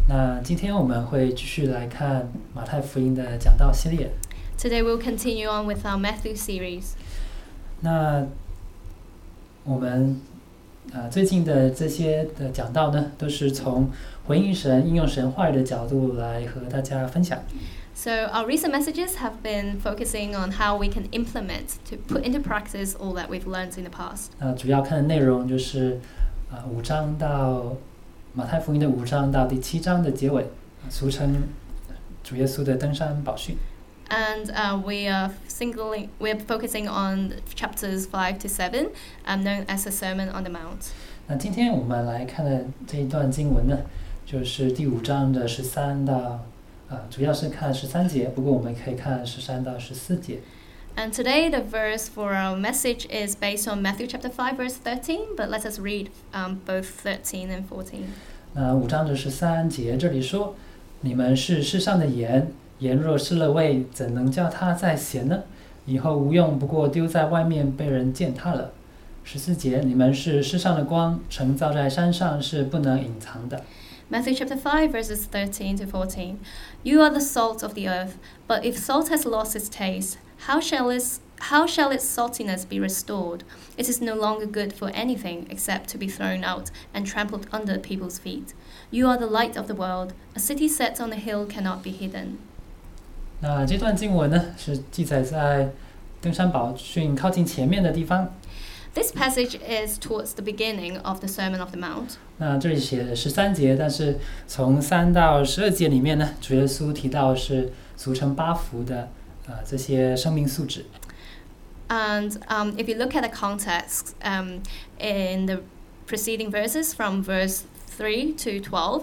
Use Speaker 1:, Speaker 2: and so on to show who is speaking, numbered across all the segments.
Speaker 1: 那今天我们会继续来看马太福音的讲道系列。
Speaker 2: Today we'll continue on with our Matthew series.
Speaker 1: 那我们最近的这些的讲道呢，都是从回应神、应用神话语的角度来和大家分享。
Speaker 2: So our recent messages have been focusing on how we can implement to put into practice all that we've learned in the past.
Speaker 1: 主要看的内容就是5章到马太福音的5章到第7章的结尾，俗称主耶稣的登山宝训。
Speaker 2: And we're focusing on chapters 5 to 7, known as the Sermon on the Mount.
Speaker 1: 那今天我们来看的这一段经文呢，就是第5章的13到主要是看13节，不过我们可以看13到14节。
Speaker 2: And today the verse for our message is based on Matthew chapter 5 verse 13, but let us read both 13 and 14.
Speaker 1: 那5章的13节这里说：“你们是世上的盐，盐若失了味，怎能叫它再咸呢？以后无用，不过丢在外面，被人践踏了。”14节，你们是世上的光，城造在山上是不能隐藏的。
Speaker 2: Matthew chapter 5 verses 13 to 14. You are the salt of the earth, but if salt has lost its taste, how shall its saltiness be restored? It is no longer good for anything except to be thrown out and trampled under people's feet. You are the light of the world. A city set on a hill cannot be hidden.
Speaker 1: 那这段经文呢，是记载在登山宝训靠近前面的地方。
Speaker 2: This passage is towards the beginning of the Sermon of the Mount.
Speaker 1: 那这里写13节，但是从3到12节里面呢，主耶稣提到是俗称8福的这些生命素质。
Speaker 2: And if you look at the context in the preceding verses from verse 3 to 12,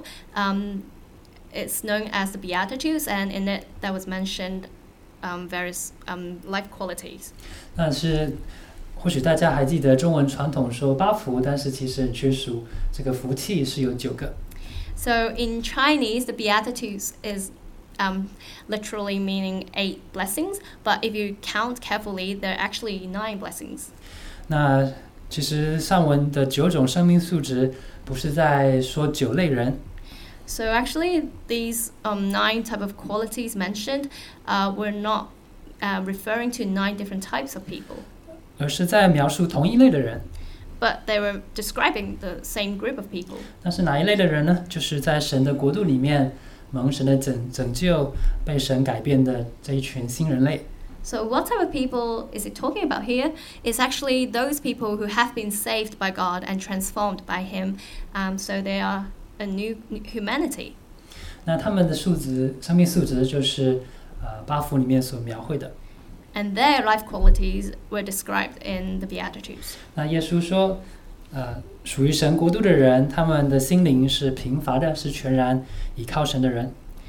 Speaker 2: it's known as the Beatitudes, and in it there was mentioned various life qualities.
Speaker 1: 但是或许大家还记得中文传统说8福，但是其实很缺属这个福气是有9个。
Speaker 2: So in Chinese, the Beatitudes is literally meaning 8 blessings, but if you count carefully, there are actually 9 blessings.
Speaker 1: 那其实上文的9种生命素质不是在说9类人。
Speaker 2: So actually, these 9 type of qualities mentioned were not referring to 9 different types of people.
Speaker 1: 而是在描述同一类的人。
Speaker 2: But they were describing the same group of people.
Speaker 1: 那是哪一类的人呢？就是在神的国度里面蒙神的拯救，被神改变的这一群新人类。
Speaker 2: So what type of people is it talking about here? It's actually those people who have been saved by God and transformed by Him. So they are a new humanity.
Speaker 1: 那他们的生命素质就是8福里面所描绘的。
Speaker 2: And their life qualities were described in the Beatitudes.
Speaker 1: 那耶稣说，属于神国度的人，他们的心灵是贫乏的，是全然倚靠神的人。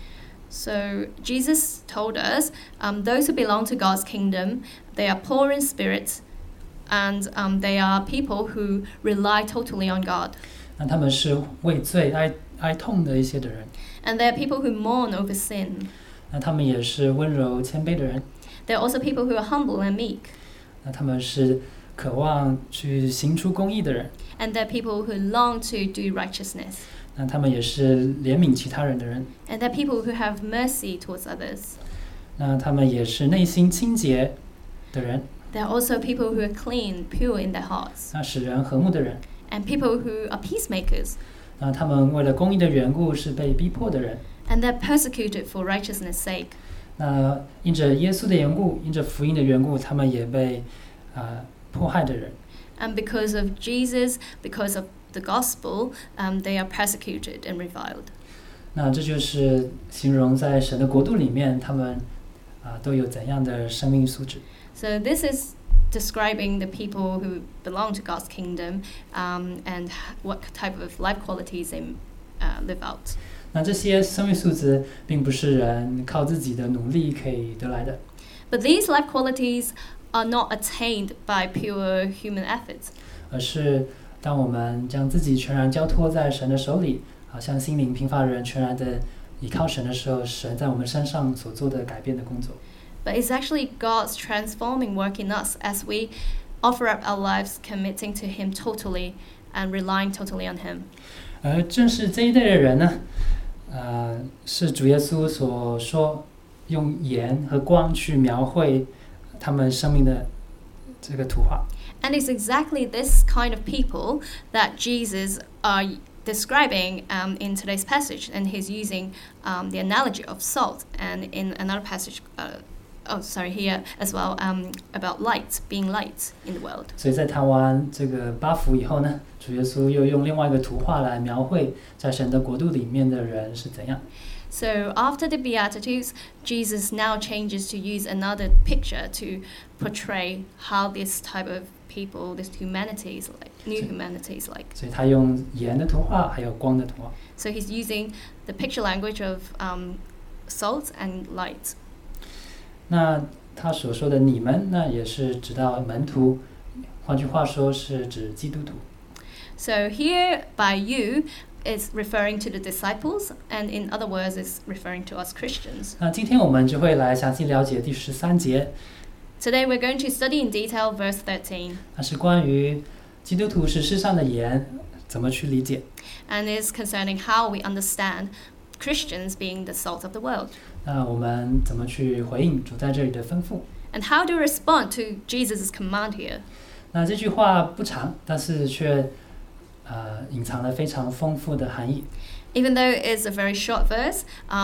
Speaker 2: So Jesus told us, those who belong to God's kingdom, they are poor in spirit, and they are people who rely totally on God.
Speaker 1: 那他们是为罪哀痛的一些的人。
Speaker 2: And they are people who mourn over sin.
Speaker 1: 那他们也是温柔谦卑的人。
Speaker 2: There are also people who are humble and meek.
Speaker 1: 那他们是渴望去行出公义的人。
Speaker 2: And there are people who long to do righteousness.
Speaker 1: 那他们也是怜悯其他人的人。
Speaker 2: And there are people who have mercy towards others.
Speaker 1: 那他们也是内心清洁的人。
Speaker 2: There are also people who are clean, pure in their hearts.
Speaker 1: 那使人和睦的人。
Speaker 2: And people who are peacemakers.
Speaker 1: 那他们为了公义的缘故是被逼迫的人。
Speaker 2: And they're persecuted for righteousness' sake.
Speaker 1: 那因着耶稣的缘故，因着福音的缘故，他们也被迫害的人。
Speaker 2: And because of Jesus, because of the gospel, they are persecuted and reviled.
Speaker 1: 那这就是形容在神的国度里面，他们都有怎样的生命素质。
Speaker 2: So this is describing the people who belong to God's kingdom, and what type of life qualities they live out.
Speaker 1: 那这些生命素质并不是人靠自己的努力可以得来的。
Speaker 2: But these life qualities are not attained by pure human efforts.
Speaker 1: 而是当我们将自己全然交托在神的手里，好像心灵贫乏的人全然的依靠神的时候，神在我们身上所做的改变的工作。
Speaker 2: But it's actually God's transforming work in us as we offer up our lives, committing to Him totally and relying totally on Him.
Speaker 1: 而正是这一类的人呢， 是主耶稣所说用盐和光去描绘他们生命的这个图画。
Speaker 2: And it's exactly this kind of people that Jesus are describing in today's passage, and he's using the analogy of salt, and in another passage, here as well, about light, being light in the world.
Speaker 1: 所以在谈完这个八福以后呢，主耶稣又用另外一个图画来描绘在神的国度里面的人是怎样。
Speaker 2: So after the Beatitudes, Jesus now changes to use another picture to portray how this type of people, this humanity is like, new humanity is like.
Speaker 1: 所以他用盐的图画，还有光的图画。
Speaker 2: So he's using the picture language of salt and light.
Speaker 1: 那他所说的你们，那也是指到门徒，换句话说是指基督徒。
Speaker 2: So here by you is referring to the disciples, and in other words, is referring to us Christians.
Speaker 1: 那今天我们就会来详细了解第13节。
Speaker 2: Today we're going to study in detail verse 13.
Speaker 1: 那是关于基督徒是世上的盐，怎么去理解。
Speaker 2: And is concerning how we understand Christians being the salt of the world.
Speaker 1: 那我们怎么去回应主在这里的吩咐？
Speaker 2: And how do we respond to Jesus' command here?
Speaker 1: 那这句话不长，但是却隐藏了非常丰富的含义。
Speaker 2: Even though it's a very short verse,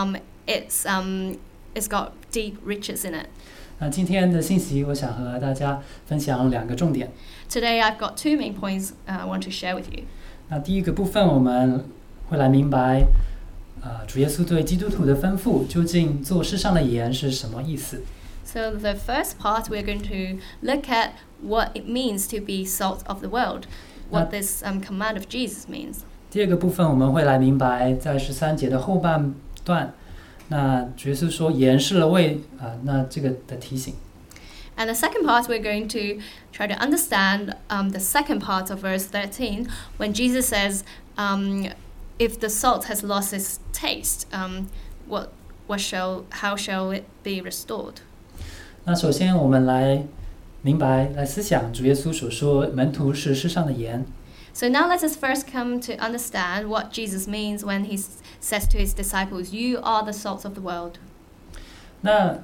Speaker 2: it's got deep riches in it.
Speaker 1: 那今天的信息，我想和大家分享2个重点。
Speaker 2: Today I've got 2 main points I want to share with you.
Speaker 1: 那第一个部分，我们会来明白，主耶稣对基督徒的吩咐，究竟做世上的盐是什么意思。
Speaker 2: So the first part, we're going to look at what it means to be salt of the world, what this command of Jesus means.
Speaker 1: 第二个部分，我们会来明白，在13节的后半段，那主耶稣说盐是了味，那这个的提醒。
Speaker 2: And the second part, we're going to try to understand the second part of verse 13, when Jesus says, if the salt has lost its taste, how shall it be restored?
Speaker 1: 那首先我们来明白，来思想主耶稣所说门徒是世上的盐。
Speaker 2: So now let us first come to understand what Jesus means when he says to his disciples, you are the salt of the world.
Speaker 1: 那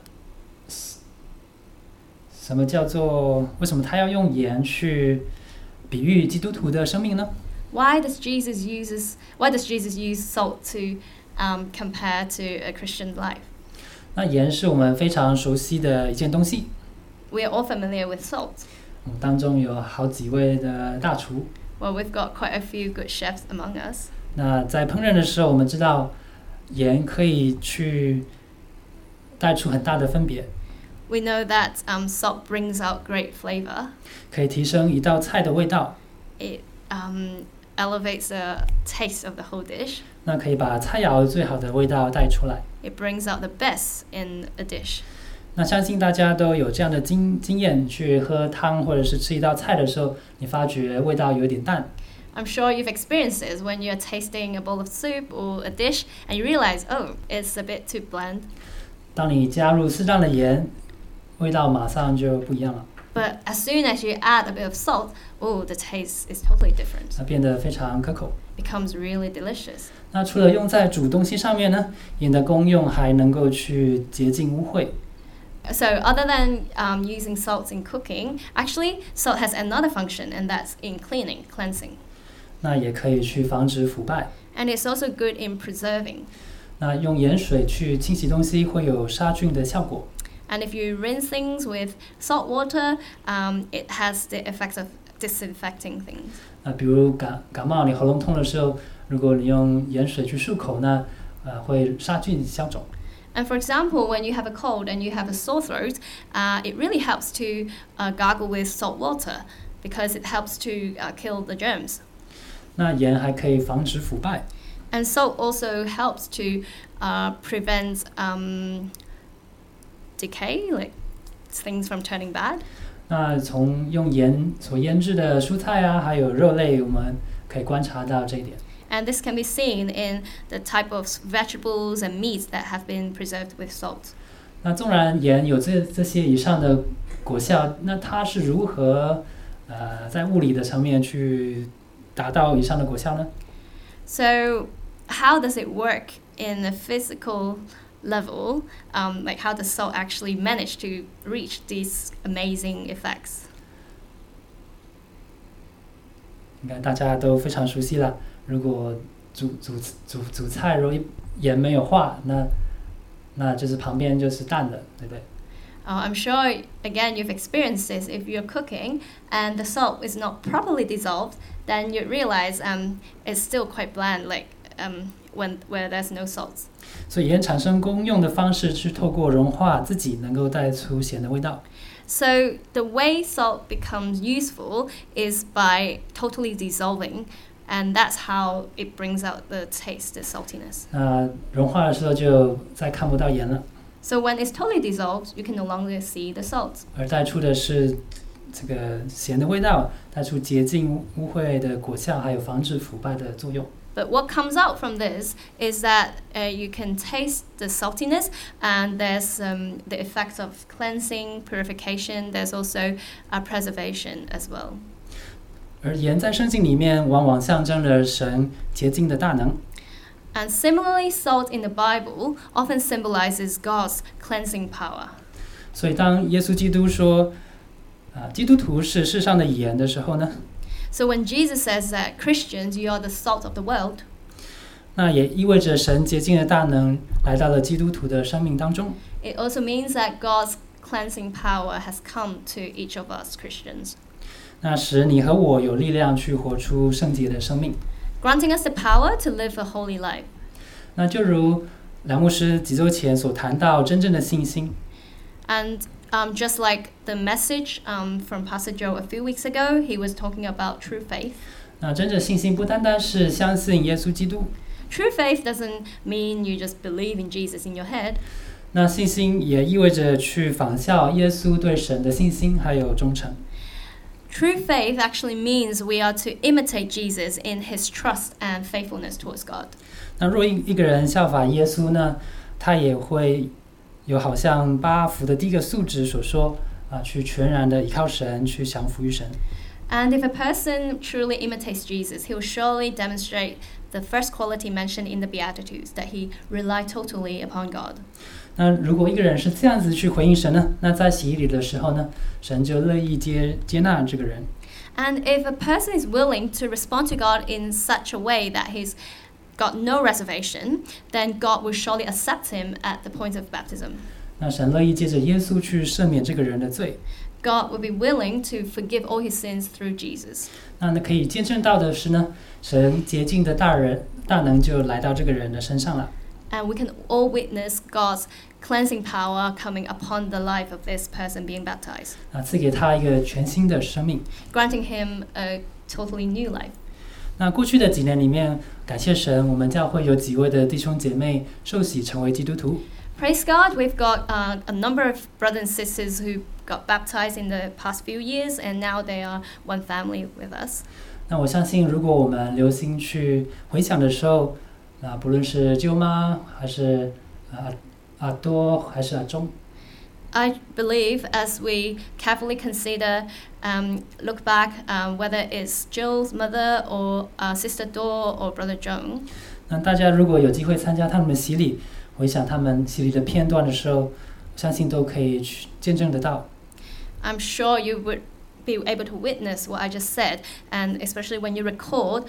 Speaker 1: 什么叫做，为什么他要用盐去比喻基督徒的生命呢？
Speaker 2: Why does Jesus use salt to compare to a Christian life?
Speaker 1: 那盐是我们非常熟悉的一件东西。
Speaker 2: We are all familiar with salt.
Speaker 1: 我们当中有好几位的大厨。
Speaker 2: Well, we've got quite a few good chefs among us.
Speaker 1: 那在烹饪的时候，我们知道盐可以去带出很大的分别。
Speaker 2: We know that salt brings out great flavor.
Speaker 1: 可以提升一道菜的味道。
Speaker 2: It elevates the taste of the whole dish.
Speaker 1: 那可以把菜肴最好的味道带出来。
Speaker 2: It brings out the best in a dish.
Speaker 1: 那相信大家都有这样的经验，去喝汤或者是吃一道菜的时候，你发觉味道有点淡。
Speaker 2: I'm sure you've experienced this when you're tasting a bowl of soup or a dish and you realize, oh, it's a bit too bland.
Speaker 1: 当你加入适当的盐，味道马上就不一样了。
Speaker 2: But as soon as you add a bit of salt, oh, the taste is totally different.
Speaker 1: 它变得非常可口。
Speaker 2: Becomes really delicious.
Speaker 1: 那除了用在煮东西上面呢，盐的功用还能够去洁净污秽。
Speaker 2: So other than using salt in cooking, actually salt has another function, and that's in cleansing.
Speaker 1: 那也可以去防止腐败。
Speaker 2: And it's also good in preserving.
Speaker 1: 那用盐水去清洗东西会有杀菌的效果。
Speaker 2: And if you rinse things with salt water, it has the effect of disinfecting things.
Speaker 1: 那比如感冒，你喉咙痛的时候，如果你用盐水去漱口呢，会杀菌消肿。
Speaker 2: And for example, when you have a cold and you have a sore throat, it really helps to gargle with salt water because it helps to kill the germs.
Speaker 1: 那盐还可以防止腐败。
Speaker 2: And salt also helps to prevent decay, like things from turning bad.
Speaker 1: 那从用盐所腌制的蔬菜啊，还有肉类，我们可以观察到这一点。
Speaker 2: And this can be seen in the type of vegetables and meats that have been preserved with salt.
Speaker 1: 那纵然盐有这些以上的果效，那它是如何在物理的层面去达到以上的果效呢？
Speaker 2: So how does it work in a physical level, like how the salt actually managed to reach these amazing effects.
Speaker 1: 应该大家都非常熟悉了。如果煮菜，如果盐没有化，那就是旁边就是淡的，对不对？
Speaker 2: I'm sure, again, you've experienced this. If you're cooking and the salt is not properly dissolved, then you realize it's still quite bland, like where there's no salt.
Speaker 1: 所以盐产生功用的方式是透过融化自己，能够带出咸的味道。
Speaker 2: So the way salt becomes useful is by totally dissolving, and that's how it brings out the taste, the saltiness.
Speaker 1: 那融化的时候就再看不到盐了。
Speaker 2: So when it's totally dissolved, you can no longer see the salt.
Speaker 1: 而带出的是这个咸的味道，带出洁净污秽的果效，还有防止腐败的作用。
Speaker 2: But what comes out from this is that you can taste the saltiness, and there's the effects of cleansing, purification. There's also preservation as well.
Speaker 1: 而盐在圣经里面往往象征着神洁净的大能。
Speaker 2: And similarly, salt in the Bible often symbolizes God's cleansing power.
Speaker 1: 所以当耶稣基督说基督徒是世上的盐的时候呢，
Speaker 2: So when Jesus says that Christians, you are the salt of the world,
Speaker 1: 那也意味着神洁净的大能来到了基督徒的生命当中。
Speaker 2: it also means that God's cleansing power has come to each of us Christians,
Speaker 1: 那使你和我有力量去活出圣洁的生命。
Speaker 2: granting us the power to live a holy life.
Speaker 1: 那就如梁牧师几周前所谈到真正的信心，
Speaker 2: And just like the message from Pastor Joe a few weeks ago, he was talking about true faith.
Speaker 1: 那真正信心不单单是相信耶稣基督，
Speaker 2: True faith doesn't mean you just believe in Jesus in your head.
Speaker 1: 那信心也意味着去仿效耶稣对神的信心还有忠诚。
Speaker 2: True faith actually means we are to imitate Jesus in his trust and faithfulness towards God.
Speaker 1: 那若一个人效法耶稣呢，他也会有好像8福的第一个素质所说去全然的依靠神，去降服于神。
Speaker 2: And if a person truly imitates Jesus, he will surely demonstrate the first quality mentioned in the Beatitudes, that he relied totally upon God.
Speaker 1: 那如果一个人是这样子去回应神呢，那在洗礼的时候呢，神就乐意接纳这个人。
Speaker 2: And if a person is willing to respond to God in such a way that he's got no reservation, then God will surely accept him at the point of baptism.
Speaker 1: 那神乐意借着耶稣去赦免这个人的罪。
Speaker 2: God will be willing to forgive all his sins through Jesus.
Speaker 1: 那可以见证到的是呢，神洁净的大能就来到这个人的身上了。
Speaker 2: And we can all witness God's cleansing power coming upon the life of this person being baptized,
Speaker 1: 赐给他一个全新的生命。
Speaker 2: granting him a totally new life.
Speaker 1: 那过去的几年里面，感谢神，我们教会有几位的弟兄姐妹受洗成为基督徒。
Speaker 2: Praise God, we've got a number of brothers and sisters who got baptized in the past few years, and now they are one family with us.
Speaker 1: 那我相信，如果我们留心去回想的时候，那不论是舅妈还是阿多还是阿忠，
Speaker 2: I believe as we carefully consider, look back, whether it's Jill's mother or Sister Dor or Brother Joan,
Speaker 1: 那大家如果有机会参加他们的洗礼，回想他们洗礼的片段的时候，相信都可以去见证得到。
Speaker 2: I'm sure you would be able to witness what I just said, and especially when you record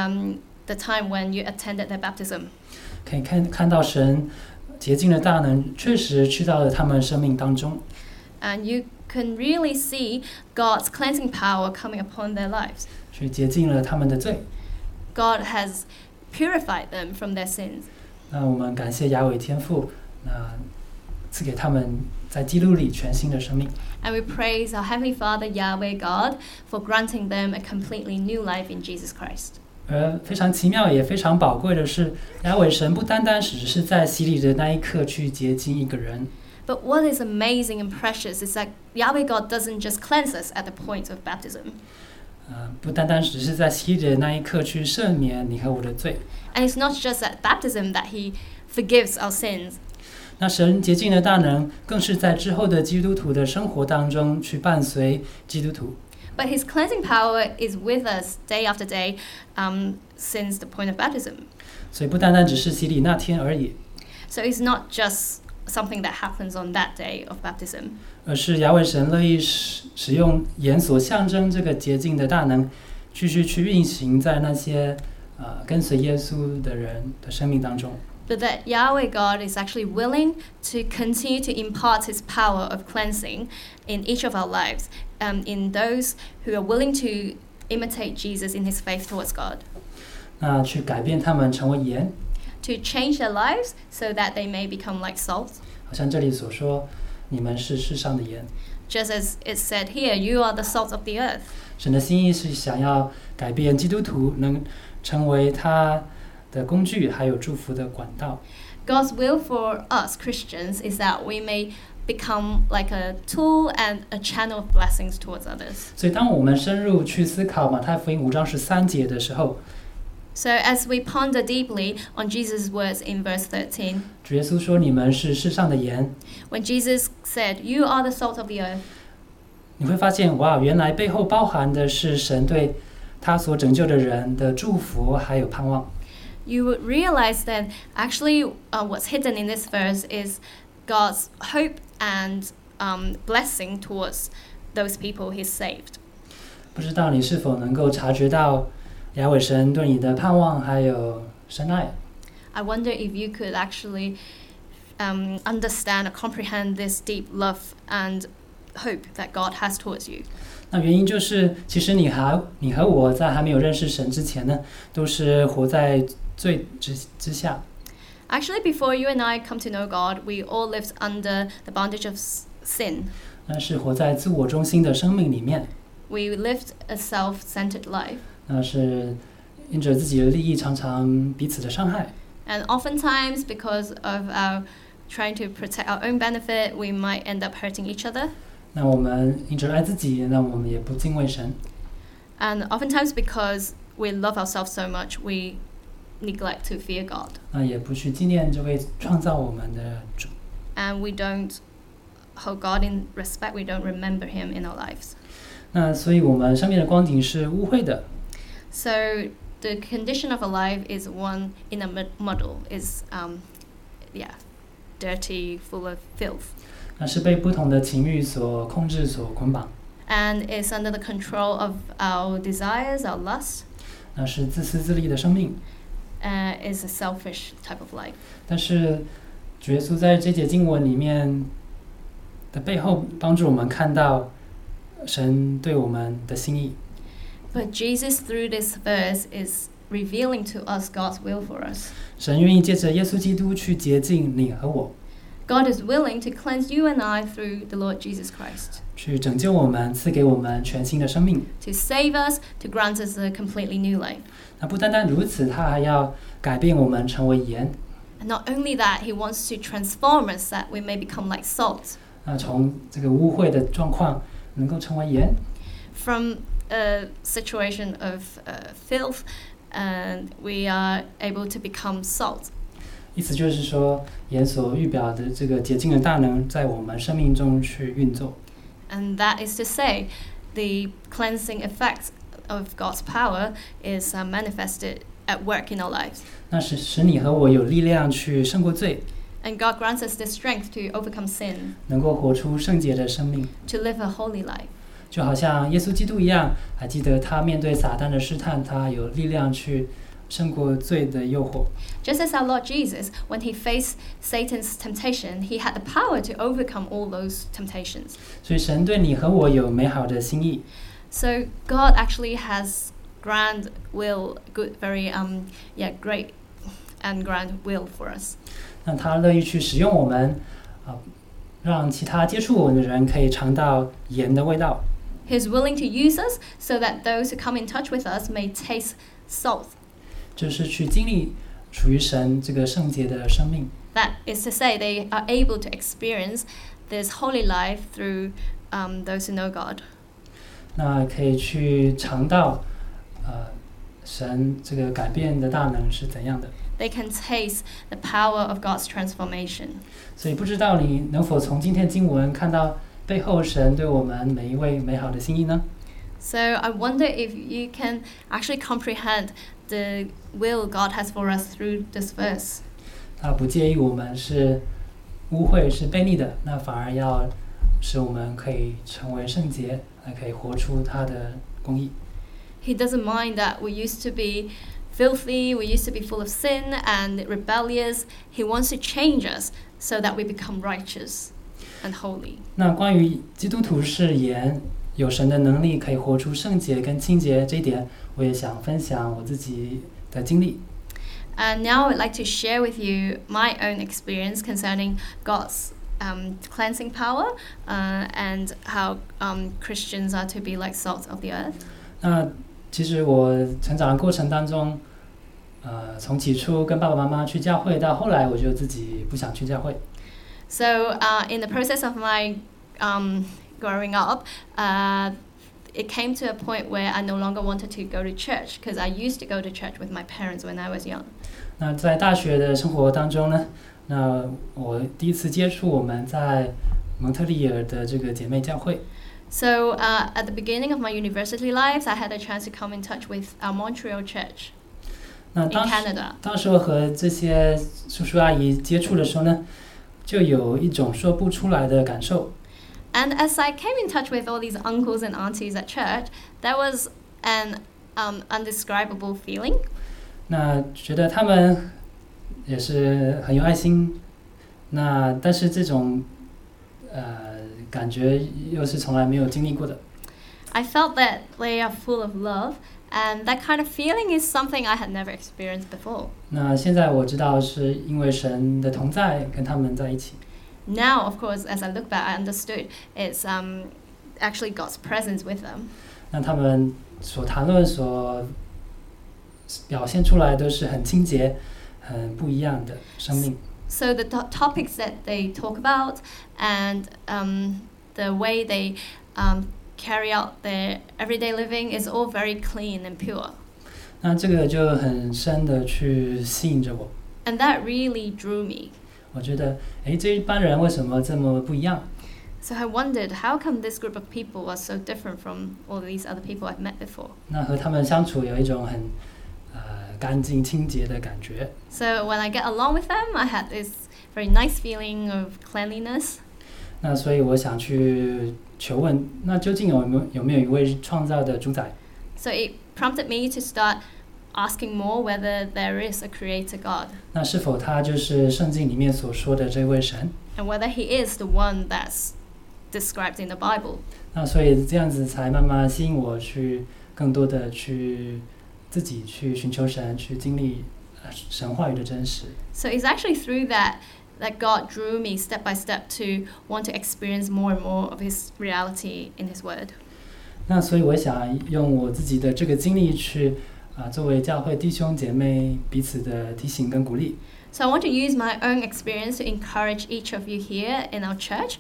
Speaker 2: the time when you attended their baptism.
Speaker 1: 可以看到神洁净的大能确实去到了他们生命当中。
Speaker 2: And you can really see God's cleansing power coming upon their lives.
Speaker 1: 去洁净了他们的罪。
Speaker 2: God has purified them from their sins.
Speaker 1: 那我们感谢雅伟天父，那赐给他们在基督里全新的生命。
Speaker 2: And we praise our Heavenly Father, Yahweh God, for granting them a completely new life in Jesus Christ.
Speaker 1: 而非常奇妙也非常宝贵的是，雅伟神不单单只是在洗礼的那一刻去洁净一个人，
Speaker 2: But what is amazing and precious is that Yahweh God doesn't just cleanse us at the point of baptism.
Speaker 1: 不单单只是在洗礼的那一刻去赦免你和我的罪。
Speaker 2: And it's not just at baptism that He forgives our sins.
Speaker 1: 那神洁净的大能，更是在之后的基督徒的生活当中去伴随基督徒。
Speaker 2: But His cleansing power is with us day after day, since the point of baptism.
Speaker 1: 所以不单单只是洗礼那天而已，
Speaker 2: So it's not just something that happens on that day of baptism,
Speaker 1: 而是雅伟神乐意使用盐所象征这个洁净的大能，继续去运行在那些跟随耶稣的人的生命当中。
Speaker 2: but that Yahweh God is actually willing to continue to impart His power of cleansing in each of our lives, in those who are willing to imitate Jesus in His faith towards God,
Speaker 1: 那去改变他们成为盐，
Speaker 2: to change their lives so that they may become like salt.
Speaker 1: 好像这里所说，你们是世上的盐。
Speaker 2: Just as it's said here, you are the salt of the earth.
Speaker 1: 神的心意是想要改变基督徒能成为他的工具，还有祝福的管道。
Speaker 2: God's will for us Christians is that we may become like a tool and a channel of blessings towards others.
Speaker 1: 所以当我们深入去思考马太福音5章13节的时候，
Speaker 2: So as we ponder deeply on Jesus' words in verse 13,
Speaker 1: 主耶稣说：“你们是世上的盐。”
Speaker 2: when Jesus said, "You are the salt of the earth,"
Speaker 1: 你会发现，哇，原来背后包含的是神对他所拯救的人的祝福，还有盼望。
Speaker 2: you would realize that actually what's hidden in this verse is God's hope and blessing towards those people He's saved.
Speaker 1: 不知道你是否能够察觉到雅伟神对你的盼望，还有深爱。
Speaker 2: I wonder if you could actually understand or comprehend this deep love and hope that God has towards you.
Speaker 1: 那原因就是，其实你和我在还没有认识神之前呢，都是活在罪之下。
Speaker 2: Actually, before you and I come to know God, we all lived under the bondage of sin.
Speaker 1: 那是活在自我中心的生命里面，
Speaker 2: We lived a self-centered life.
Speaker 1: 那是因着自己的利益，常常彼此的伤害。
Speaker 2: And oftentimes, because of our trying to protect our own benefit, we might end up hurting each other.
Speaker 1: 那我们因着爱自己，那我们也不敬畏神。
Speaker 2: And oftentimes, because we love ourselves so much, we neglect to fear God.
Speaker 1: 那也不去纪念这位创造我们的主。
Speaker 2: And we don't hold God in respect, we don't remember Him in our lives.
Speaker 1: 那所以我们生命的光景是污秽的。
Speaker 2: So the condition of our life is one in a muddle, is dirty, full of filth.
Speaker 1: 那是被不同的情欲所控制、所捆绑。
Speaker 2: And it's under the control of our desires, our lust.
Speaker 1: 那是自私自利的生命。
Speaker 2: Is a selfish type of life.
Speaker 1: 但是主耶稣在这节经文里面的背后，帮助我们看到神对我们的心意。
Speaker 2: But Jesus, through this verse, is revealing to us God's will for us.
Speaker 1: 神愿意借着耶稣基督去洁净你和我，
Speaker 2: God is willing to cleanse you and I through the Lord Jesus Christ.
Speaker 1: 去拯救我们，赐给我们全新的生命。
Speaker 2: To save us, to grant us a completely new life.
Speaker 1: 那不单单如此，他还要改变我们成为盐。
Speaker 2: And not only that, He wants to transform us that we may become like salt.
Speaker 1: 那从这个污秽的状况能够成为盐，
Speaker 2: From a situation of filth, and we are able to become salt.
Speaker 1: 意思就是说，盐所预表的这个洁净的大能，在我们生命中去运作。
Speaker 2: And that is to say, the cleansing effect of God's power is manifested at work in our lives.
Speaker 1: 那使你和我有力量去胜过罪，
Speaker 2: And God grants us the strength to overcome sin,
Speaker 1: 能够活出圣洁的生命。
Speaker 2: to live a holy life.
Speaker 1: 就好像耶稣基督一样，还记得他面对撒旦的试探，他有力量去胜过罪的诱惑。
Speaker 2: Just as our Lord Jesus, when He faced Satan's temptation, He had the power to overcome all those temptations.
Speaker 1: 所以神对你和我有美好的心意。
Speaker 2: So God actually has grand will, very great and grand will for us.
Speaker 1: 那他乐意去使用我们，让其他接触我们的人可以尝到盐的味道。
Speaker 2: He's willing to use us so that those who come in touch with us may taste salt.
Speaker 1: 就是去经历属于神这个圣洁的生命。
Speaker 2: That is to say, they are able to experience this holy life through those who know God.
Speaker 1: 那可以去尝到，神这个改变的大能是怎样的。
Speaker 2: They can taste the power of God's transformation.
Speaker 1: 所以不知道你能否从今天经文看到背后神对我们每一位美好的心意呢？
Speaker 2: So I wonder if you can actually comprehend the will God has for us through this verse.
Speaker 1: 他不介意我们是污秽是悖逆的，那反而要使我们可以成为圣洁，还可以活出他的公义。
Speaker 2: He doesn't mind that we used to be filthy, we used to be full of sin and rebellious. He wants to change us so that we become righteous and holy.
Speaker 1: 那关于基督徒是盐，有神的能力可以活出圣洁跟清洁这一点，我也想分享我自己的经历。
Speaker 2: And now I'd like to share with you my own experience concerning God's cleansing power and how Christians are to be like salt of the earth.
Speaker 1: 那其实我成长的过程当中，从起初跟爸爸妈妈去教会，到后来我就自己不想去教会。
Speaker 2: So in the process of my growing up, it came to a point where I no longer wanted to go to church because I used to go to church with my parents when I was young.
Speaker 1: 那在大学的生活当中呢，那我第一次接触我们在蒙特利尔的这个姐妹教会。
Speaker 2: So at the beginning of my university life, I had a chance to come in touch with our Montreal church in Canada.
Speaker 1: 当时我和这些叔叔阿姨接触的时候呢，就有一种说不出来的感受。
Speaker 2: And as I came in touch with all these uncles and aunties at church, there was an undescribable feeling.
Speaker 1: 那觉得他们也是很有爱心，那但是这种感觉又是从来没有经历过的。
Speaker 2: I felt that they are full of love, and that kind of feeling is something I had never experienced before.
Speaker 1: 那现在我知道是因为神的同在跟他们在一起。
Speaker 2: Now, of course, as I look back, I understood it's actually God's presence with them.
Speaker 1: 那他们所谈论、所表现出来都是很清洁、很不一样的生命。
Speaker 2: So the topics that they talk about and the way they carry out their everyday living is all very clean and pure.
Speaker 1: 那这个就很深的去吸引着我。
Speaker 2: And that really drew me.
Speaker 1: 我觉得，这一班人为什么这么不一样？
Speaker 2: So I wondered, how come this group of people was so different from all these other people I've met before?
Speaker 1: 那和他们相处有一种很干净清洁的感觉。
Speaker 2: So when I get along with them, I had this very nice feeling of cleanliness.
Speaker 1: 那所以我想去求问，那究竟有没有一位创造的主宰？
Speaker 2: So it prompted me to start asking more whether there is a creator God.
Speaker 1: 那是否他就是圣经里面所说的这位神？
Speaker 2: And whether he is the one that's described in the Bible.
Speaker 1: 那所以这样子才慢慢吸引我去更多的去自己去寻求神，去经历神话语的真实。
Speaker 2: So it's actually through that God drew me step by step to want to experience more and more of his reality in his word.
Speaker 1: 那所以我想用我自己的这个经历去作为教会弟兄姐妹彼此的提醒跟鼓励。
Speaker 2: So I want to use my own experience to encourage each of you here in our church.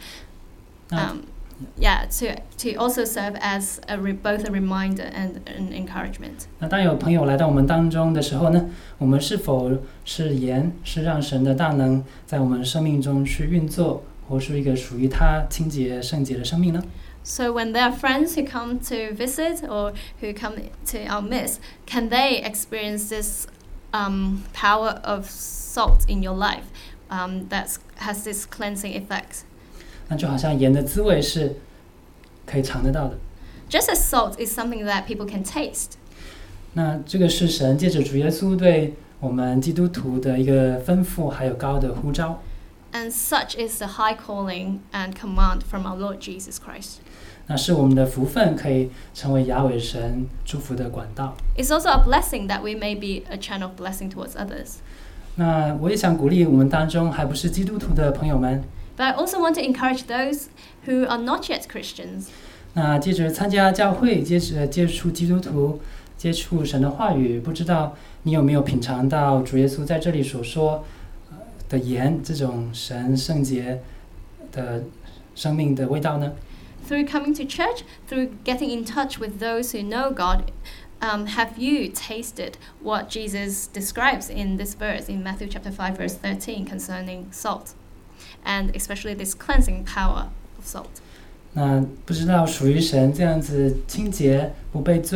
Speaker 2: To also serve as both a reminder and an encouragement.
Speaker 1: 那当有朋友来到我们当中的时候呢，我们是否是盐，是让神的大能在我们生命中去运作，活出一个属于他清洁圣洁的生命呢？
Speaker 2: So when there are friends who come to visit or who come to our midst, can they experience this power of salt in your life that has this cleansing effect?
Speaker 1: 那就好像盐的滋味是可以尝得到的。
Speaker 2: Just as salt is something that people can taste.
Speaker 1: 那这个是神借着主耶稣对我们基督徒的一个吩咐，还有高的呼召。
Speaker 2: And such is the high calling and command from our Lord Jesus Christ.
Speaker 1: 那是我们的福分，可以成为雅伟神祝福的管道。
Speaker 2: It's also a blessing that we may be a channel of blessing towards others.
Speaker 1: 那我也想鼓励我们当中还不是基督徒的朋友们。
Speaker 2: But I also want to encourage those who are not yet Christians.
Speaker 1: 那接着参加教会，接着接触基督徒，接触神的话语，不知道你有没有品尝到主耶稣在这里所说的盐，这种神圣洁的生命的味道呢？
Speaker 2: Through coming to church, through getting in touch with those who know God, have you tasted what Jesus describes in this verse in Matthew chapter 5 verse 13 concerning salt, and especially this cleansing power of salt?
Speaker 1: 那不知道属于神这样子清洁、不被罪、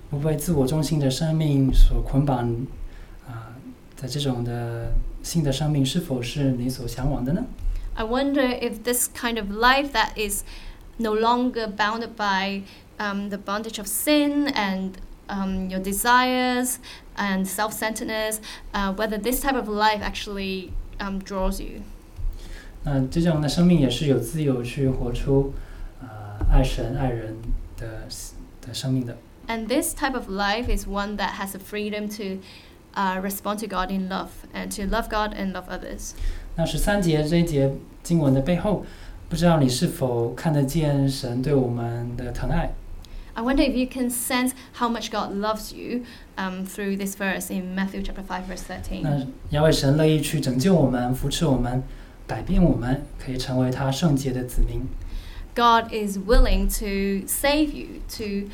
Speaker 1: 不被自我中心的生命所捆绑在这种的新的生命是否是你所向往的呢？
Speaker 2: I wonder if this kind of life that is no longer bounded by the bondage of sin and your desires and self-centeredness, whether this type of life actually draws you.
Speaker 1: 那这种的生命也是有自由去活出爱神爱人的生命的。
Speaker 2: And this type of life is one that has the freedom to respond to God in love and to love God and love others.
Speaker 1: 那13节这一节经文的背后，不知道你是否看得见神对我们的疼爱？
Speaker 2: I wonder if you can sense how much God loves you through this verse in Matthew chapter 5 verse 13.
Speaker 1: 那因为神乐意去拯救我们、扶持我们、改变我们，可以成为他圣洁的子民。
Speaker 2: God is willing to save you, to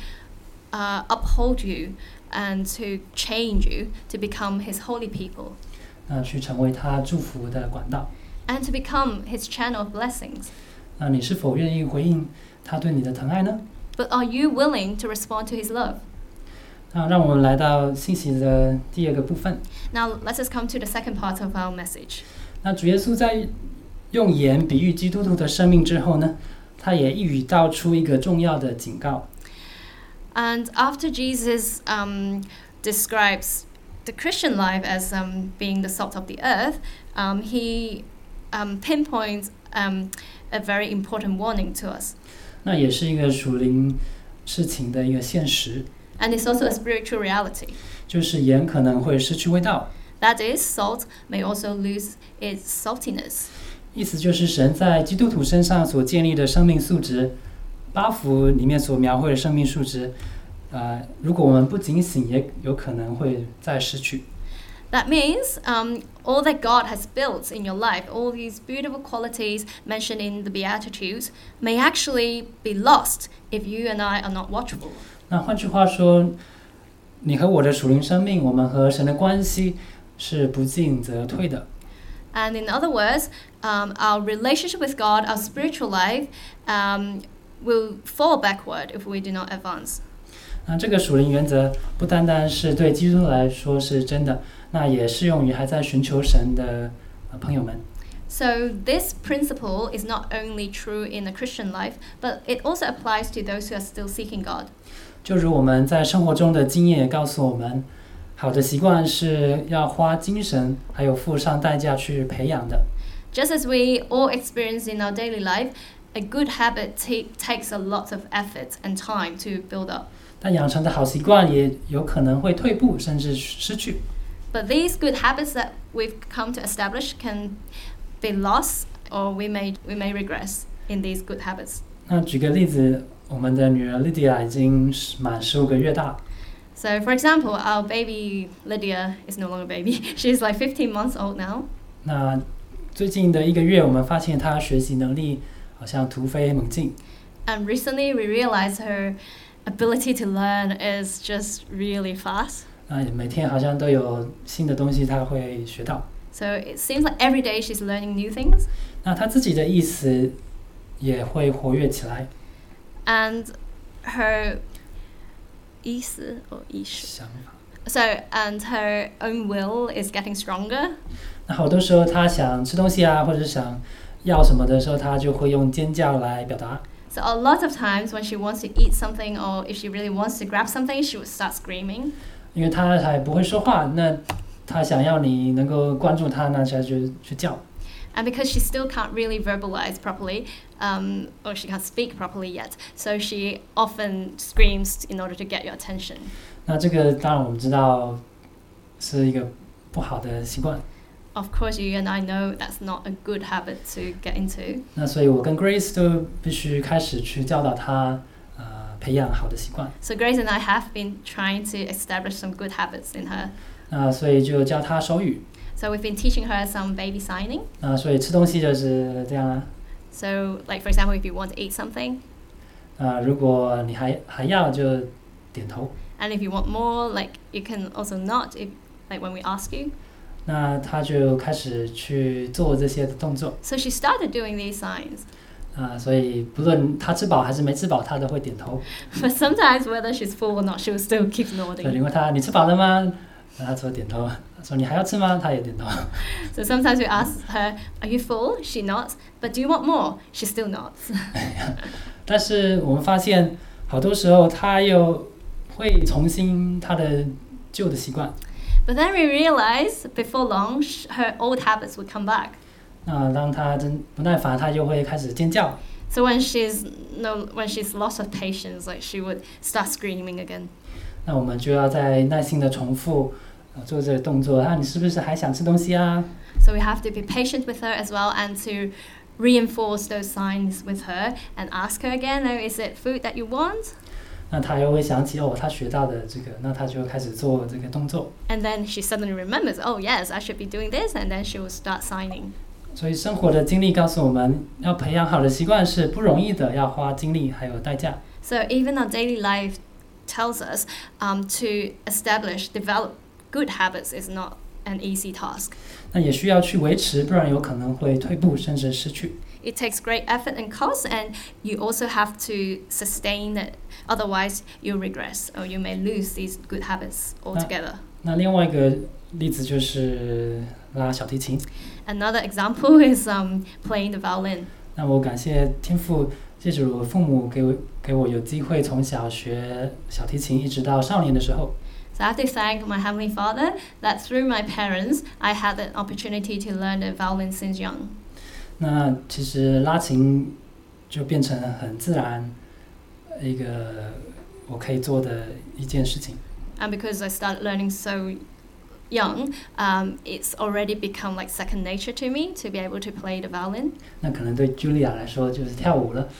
Speaker 2: uphold you, and to change you to become His holy people,
Speaker 1: 那去成为他祝福的管道。
Speaker 2: and to become His channel of blessings.
Speaker 1: 那你是否愿意回应他对你的疼爱呢？
Speaker 2: But are you willing to respond to His love?
Speaker 1: 那让我们来到信息的第二个部分。
Speaker 2: Now let us come to the second part of our message.
Speaker 1: 那主耶稣在用盐比喻基督徒的生命之后呢，他也一语道出一个重要的警告。
Speaker 2: And after Jesus describes the Christian life as being the salt of the earth, he pinpoints a very important warning to us.
Speaker 1: 那也是一个属灵事情的一个现实，
Speaker 2: And it's also a spiritual reality.
Speaker 1: 就是盐可能会失去味道。
Speaker 2: That is, salt may also lose its saltiness.
Speaker 1: 意思就是神在基督徒身上所建立的生命素质，8福里面所描绘的生命素质，如果我们不警醒，也有可能会再失去。
Speaker 2: That means all that God has built in your life, all these beautiful qualities mentioned in the Beatitudes, may actually be lost if you and I are not watchful.
Speaker 1: 那换句话说，你和我的属灵生命，我们和神的关系是不进则退的。
Speaker 2: And in other words, our relationship with God, our spiritual life, will fall backward if we do not advance.
Speaker 1: 那这个属灵原则不单单是对基督徒来说是真的，那也适用于还在寻求神的朋友们。
Speaker 2: So this principle is not only true in the Christian life, but it also applies to those who are still seeking God.
Speaker 1: 就如我们在生活中的经验也告诉我们，好的习惯是要花精神还有付上代价去培养的。
Speaker 2: Just as we all experience in our daily life, a good habit takes a lot of effort and time to build up.
Speaker 1: 但养成的好习惯也有可能会退步，甚至失去。
Speaker 2: But these good habits that we've come to establish can be lost, or we may regress in these good habits.
Speaker 1: 那举个例子，我们的女儿 Lydia 已经满15个月大。
Speaker 2: So, for example, our baby Lydia is no longer a baby. She's like 15 months old now.
Speaker 1: 那最近的1个月，我们发现她学习能力好像突飞猛进。
Speaker 2: And recently we realized her ability to learn is just really fast.
Speaker 1: 每天好像都有新的东西她会学到。
Speaker 2: So it seems like every day she's learning new things.
Speaker 1: 那她自己的意识也会活跃起来。
Speaker 2: And her 意识 or 意识
Speaker 1: 想法。
Speaker 2: So, and her own will is getting stronger.
Speaker 1: 那好多时候她想吃东西啊，或者是想要什么的时候，她就会用尖叫来表达。
Speaker 2: So a lot of times when she wants to eat something or if she really wants to grab something, she would start screaming.
Speaker 1: 因为她还不会说话，那她想要你能够关注她，那她就去叫。
Speaker 2: And because she still can't really verbalize properly, or she can't speak properly yet, so she often screams in order to get your attention.
Speaker 1: 那这个当然我们知道是一个不好的习惯。
Speaker 2: Of course, you and I know that's not a good habit to get into.
Speaker 1: 那所以我跟 Grace 都必须开始去教导她，培养好的习惯。
Speaker 2: So Grace and I have been trying to establish some good habits in her.
Speaker 1: 那所以就教她手语。
Speaker 2: So we've been teaching her some baby signing.
Speaker 1: 那所以吃东西就是这样啊。
Speaker 2: So, like for example, if you want to eat something,
Speaker 1: 如果你还要就点头。
Speaker 2: and if you want more, like you can also nod if, like when we ask you.
Speaker 1: 那她就开始去做这些动作。
Speaker 2: So she started doing these signs.
Speaker 1: 所以不论他吃饱还是没吃饱，他都会点头。
Speaker 2: But sometimes, whether she's full or not, she will still keep
Speaker 1: 所以
Speaker 2: nodding.
Speaker 1: 你问他你吃饱了吗？他说点头。说你还要吃吗？他也点头。
Speaker 2: So sometimes we ask her, "Are you full?" She nods. But do you want more? She still nods.
Speaker 1: 但是我们发现，好多时候他又会重新他的旧的习惯。
Speaker 2: But then we realize before long, her old habits would come back.
Speaker 1: 那当他真不耐烦，他就会开始尖叫。
Speaker 2: So when she's lost of patience, like she would start screaming again.
Speaker 1: 那我们就要再耐心的重复做这个动作。你是不是还想吃东西啊？
Speaker 2: So we have to be patient with her as well and to reinforce those signs with her and ask her again, "Oh, is it food that you want?"
Speaker 1: 那他又会想起他学到的这个，那他就开始做这个动作。
Speaker 2: And then she suddenly remembers, "Oh yes, I should be doing this," and then she will start signing.
Speaker 1: 所以生活的经历告诉我们，要培养好的习惯是不容易的，要花精力还有代价。
Speaker 2: So even our daily life tells us to develop good habits is not an easy task.
Speaker 1: 那也需要去维持，不然有可能会退步甚至失去。
Speaker 2: It takes great effort and cost, and you also have to sustain it. Otherwise, you'll regress or you may lose these good habits altogether.
Speaker 1: 那另外一个例子就是拉小提琴。
Speaker 2: Another example is playing the violin.
Speaker 1: 那我感谢天父，借着我父母给我有机会从小学小提琴，一直到少年的时候。
Speaker 2: So I have to thank my Heavenly Father that through my parents, I had an opportunity to learn the violin since young.
Speaker 1: 那其实拉琴就变成很自然一个我可以做的一件事情。
Speaker 2: And because I started learning so young, it's already become like second nature to me to be able to play the violin.
Speaker 1: 那可能对 Julia 来说就是跳舞了。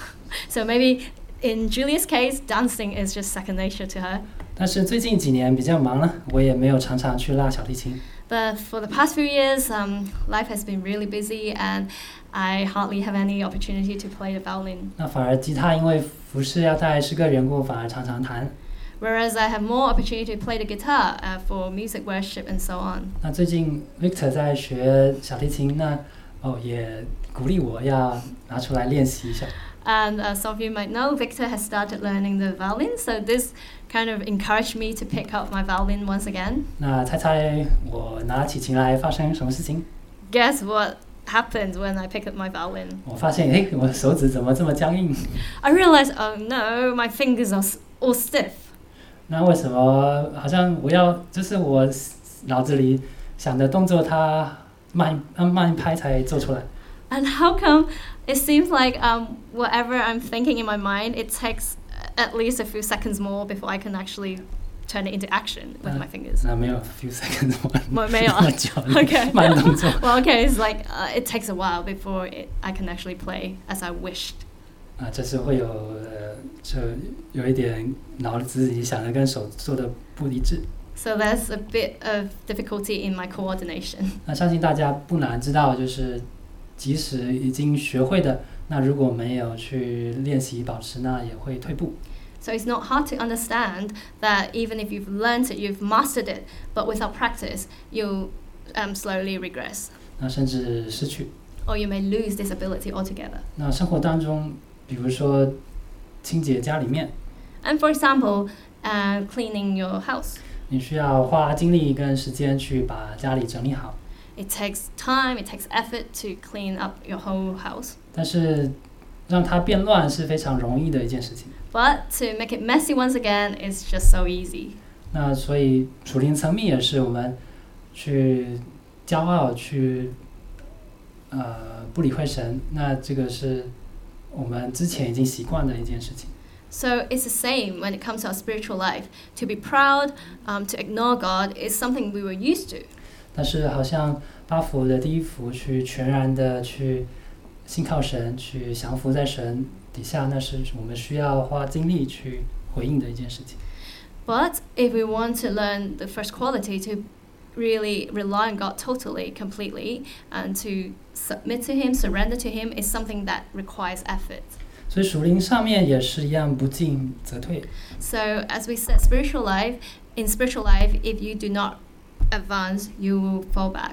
Speaker 2: So maybe in Julia's case, dancing is just second nature to her.
Speaker 1: 但是最近几年比较忙了，我也没有常常去拉小提琴。
Speaker 2: But for the past few years, life has been really busy and I hardly have any opportunity to play the violin.
Speaker 1: 那反而吉他因为服饰要带诗歌缘故，反而常常弹。
Speaker 2: Whereas I have more opportunity to play the guitar for music worship and so on.
Speaker 1: 那最近 Victor 在学小提琴，那也鼓励我要拿出来练习一下。
Speaker 2: And some of you might know, Victor has started learning the violin, so this kind of encouraged me to pick up my violin once again.
Speaker 1: 那猜猜我拿起琴来发生什么事情？
Speaker 2: Guess what happened when I picked up my violin?
Speaker 1: 我发现，我的手指怎么这么僵硬？
Speaker 2: I realized, oh no, my fingers are all stiff.
Speaker 1: 那为什么好像就是我脑子里想的动作，它慢一拍才做出来？
Speaker 2: And how come it seems like whatever I'm thinking in my mind, it takes at least a few seconds more before I can actually turn it into action with my fingers.
Speaker 1: 那没有 few seconds
Speaker 2: 没有
Speaker 1: 那么久
Speaker 2: Okay.
Speaker 1: 慢动作。
Speaker 2: Well, okay, it's like it takes a while before I can actually play as I wished.
Speaker 1: 这是会就有一点脑子里想的跟手做的不一致。
Speaker 2: So there's a bit of difficulty in my coordination.
Speaker 1: 那相信大家不难知道，就是即使已经学会的，那如果没有去练习保持，那也会退步。
Speaker 2: So it's not hard to understand that even if you've learned it, you've mastered it, but without practice, you'll slowly regress.
Speaker 1: 那甚至失去。
Speaker 2: Or you may lose this ability altogether.
Speaker 1: 那生活当中，比如说清洁家里面，
Speaker 2: And for example, cleaning your house.
Speaker 1: 你需要花精力跟时间去把家里整理好。
Speaker 2: It takes time, it takes effort to clean up your whole house.
Speaker 1: 但是让它变乱是非常容易的一件事情。
Speaker 2: But to make it messy once again is just so easy.
Speaker 1: 那所以属灵层面也是我们去骄傲去不理会神，那这个是我们之前已经习惯的一件事情。
Speaker 2: So it's the same when it comes to our spiritual life. To be proud, to ignore God is something we were used to.
Speaker 1: 但是好像八福的第一福去全然的去信靠神，去降服在神底下，那是我们需要花精力去回应的一件事情。
Speaker 2: But if we want to learn the first quality, to really rely on God totally, completely, and to submit to Him, surrender to Him, is something that requires effort.
Speaker 1: 所以属灵上面也是一样，不进则退。
Speaker 2: So as we said, in spiritual life, if you do not advance, you will fall back.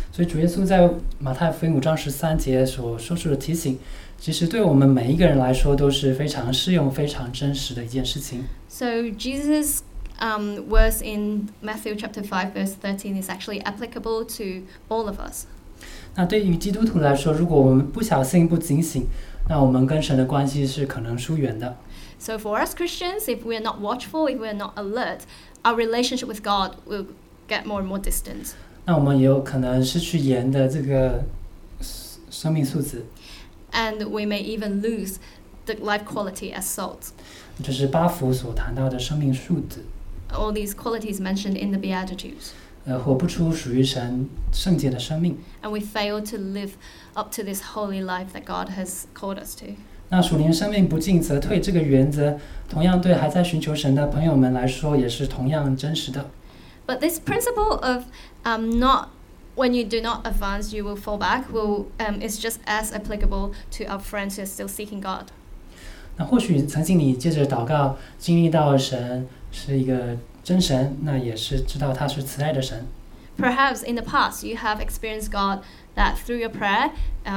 Speaker 1: 所以主耶稣在马太福音5章13节所说出的提醒，其实对我们每一个人来说都是非常适用、非常真实的一件事情。
Speaker 2: So Jesus' words in Matthew chapter 5 verse 13 is actually applicable to all of us.
Speaker 1: 那对于基督徒来说，如果我们不小心、不警醒，那我们跟神的关系是可能疏远的。
Speaker 2: So for us Christians, if we are not watchful, if we are not alert, our relationship with God will get more and more distant.
Speaker 1: 那我们也有可能失去盐的这个生命素质。
Speaker 2: And we may even lose the life quality as salt.
Speaker 1: 这是八福所谈到的生命素质。
Speaker 2: All these qualities mentioned in the Beatitudes.
Speaker 1: 活不出属于神圣洁的生命。
Speaker 2: And we fail to live up to this holy life that God has called us to.
Speaker 1: 那属灵生命不进则退这个原则，同样对还在寻求神的朋友们来说，也是同样真实的。
Speaker 2: But this principle of not when you do not advance, you will fall back, is just as applicable to our friends who are still seeking God.
Speaker 1: 那或许曾经你借着祷告经历到神是一个真神，那也是知道他是慈爱的神。
Speaker 2: Perhaps in the past you have experienced God that through your prayer,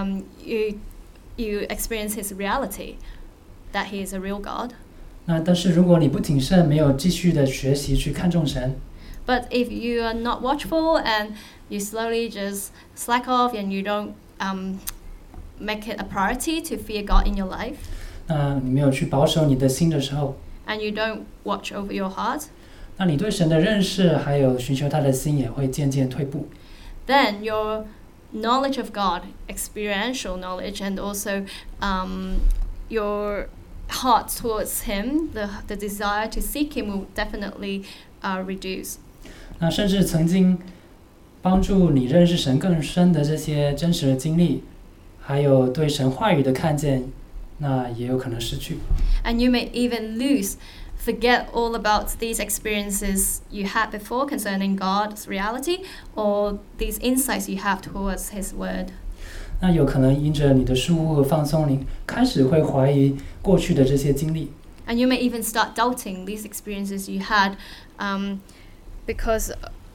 Speaker 2: you experience His reality, that He is a real God.
Speaker 1: 那但是如果你不谨慎，没有继续的学习去看重神。
Speaker 2: But if you are not watchful and you slowly just slack off and you don't make it a priority to fear God in your life,
Speaker 1: 那你没有去保守你的心的时候，
Speaker 2: and you don't watch over your heart,
Speaker 1: 那你对神的认识还有寻求他的心也会渐渐退步。
Speaker 2: then your knowledge of God, experiential knowledge, and also your heart towards Him, the desire to seek Him will definitely reduce.
Speaker 1: 那甚至曾经帮助你认识神更深的这些真实的经历，还有对神话语的看见，那也有可能失去。
Speaker 2: And you may even forget all about these experiences you had before concerning God's reality, or these insights you have towards His word.
Speaker 1: 那有可能因着你的疏忽和放松，你开始会怀疑过去的这些经历。
Speaker 2: And you may even start doubting these experiences you had because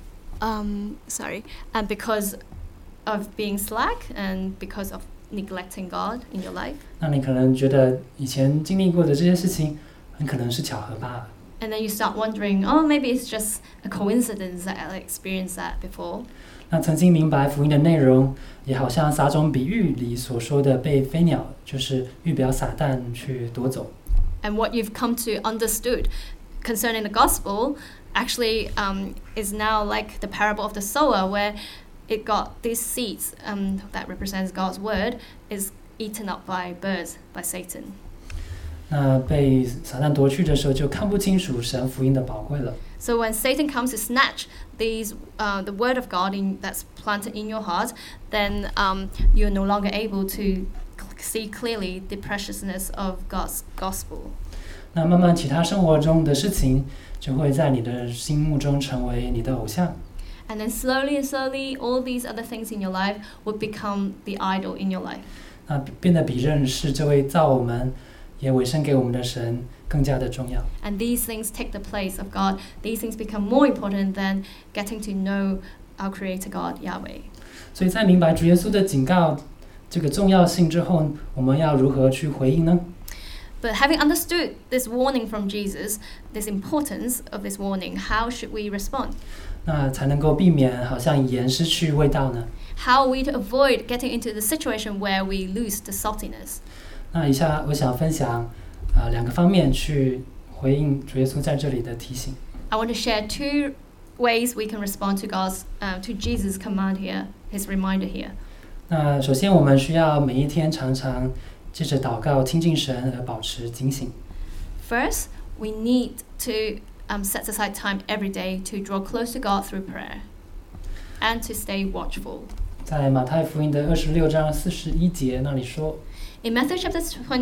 Speaker 2: of being slack and because of neglecting God in your life.
Speaker 1: 那你可能觉得以前经历过的这些事情，很可能是巧合罢了。
Speaker 2: And then you start wondering, maybe it's just a coincidence that I experienced that before.
Speaker 1: 那曾经明白福音的内容，也好像撒种比喻里所说的被飞鸟，就是预表撒旦去夺走。
Speaker 2: And what you've come to understood concerning the gospel actually is now like the parable of the sower, where it got these seeds that represents God's word is eaten up by birds, by Satan.
Speaker 1: 那被撒旦夺去的时候，就看不清楚神福音的宝贵了。
Speaker 2: So when Satan comes to snatch the word of God that's planted in your heart, then you're no longer able to see clearly the preciousness of God's gospel.
Speaker 1: 那慢慢其他生活中的事情就会在你的心目中成为你的偶像。
Speaker 2: And then slowly, all these other things in your life would become the idol in your life.
Speaker 1: 那变得比认识这位造我们也委身给我们的神更加的重要。
Speaker 2: And these things take the place of God. These things become more important than getting to know our Creator God, Yahweh.
Speaker 1: 所以在明白主耶稣的警告这个重要性之后，我们要如何去回应呢？
Speaker 2: But having understood this warning from Jesus, this importance of this warning, how should we respond?
Speaker 1: 那才能够避免好像盐失去味道呢？
Speaker 2: How are we to avoid getting into the situation where we lose the saltiness?
Speaker 1: 那以下我想分享2个方面去回应主耶稣在这里的提醒。
Speaker 2: I want to share 2 ways we can respond to to Jesus' command here, His reminder here.
Speaker 1: 那首先我们需要每一天常常借着祷告亲近神而保持警醒。
Speaker 2: First, we need to set aside time every day to draw close to God through prayer and to stay watchful.
Speaker 1: 在马太福音的26章41节那里说，
Speaker 2: In Matthew chapter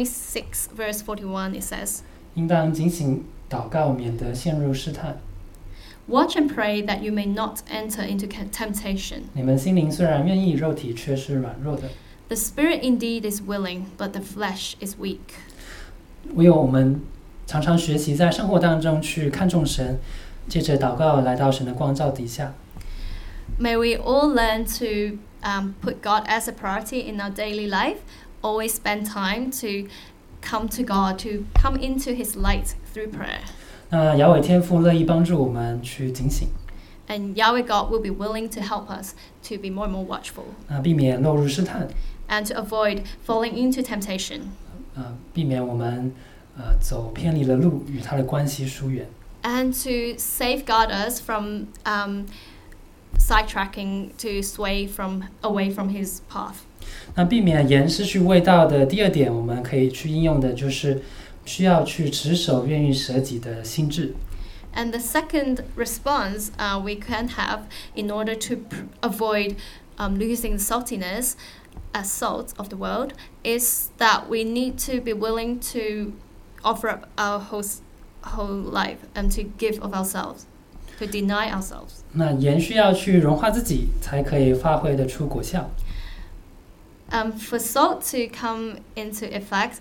Speaker 2: 26, verse 41, it says,
Speaker 1: 应当警醒祷告，免得陷入试探。
Speaker 2: Watch and pray that you may not enter into temptation.
Speaker 1: 你们心灵虽然愿意，肉体却是软弱的。
Speaker 2: The spirit indeed is willing, but the flesh is weak.
Speaker 1: 唯有我们常常学习在生活当中去看重神，借着祷告来到神的光照底下。
Speaker 2: May we all learn to put God as a priority in our daily life, always spend time to come to God, to come into His light through prayer.
Speaker 1: 那雅伟天父乐意帮助我们去警醒，
Speaker 2: And Yahweh God will be willing to help us to be more and more watchful
Speaker 1: 避免落入试探，
Speaker 2: and to avoid falling into temptation
Speaker 1: 避免我们走偏离了路，与他的关系疏远。
Speaker 2: and to safeguard us from sidetracking, to sway away from His path.
Speaker 1: 那避免盐失去味道的第二点，我们可以去应用的就是需要去持守愿意舍己的心智。
Speaker 2: And the second response we can have in order to avoid losing the saltiness as salt of the world is that we need to be willing to offer up our whole life and to give of ourselves, to deny ourselves.
Speaker 1: 那盐需要去融化自己，才可以发挥得出果效。
Speaker 2: For salt to come into effect,